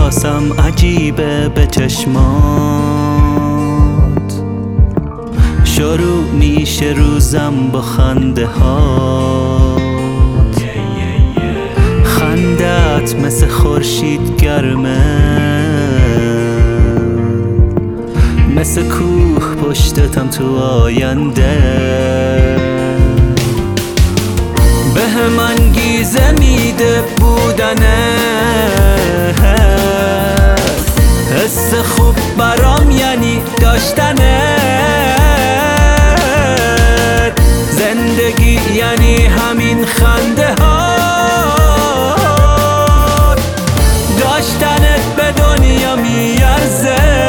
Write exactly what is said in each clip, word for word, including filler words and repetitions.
احساسم عجیبه به چشمات، شروع میشه روزم با خنده هات. خندت مثل خورشید گرمه، مثل کوه پشتتم تو آینده. به هم انگیزه میده بودنه، حس خوب برام یعنی داشتنه. زندگی یعنی همین خنده ها، داشتنت به دنیا میارزه.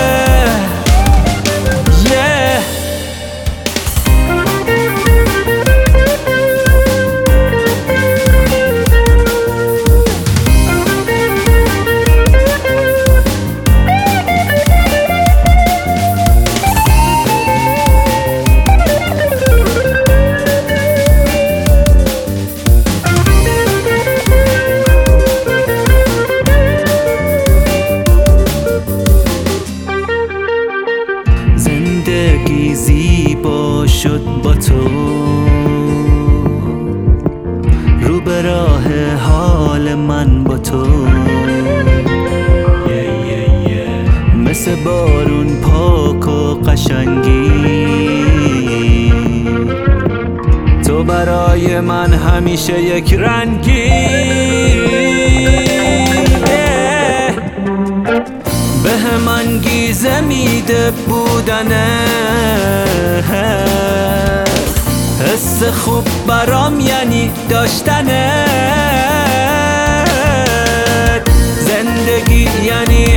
زندگی زیبا شد با تو، رو به راه حال من با تو. مثل بارون پاک و قشنگی، تو برای من همیشه یک رنگی. به هم انگیزه میده بودنه، حس خوب برام یعنی داشتنه. زندگی یعنی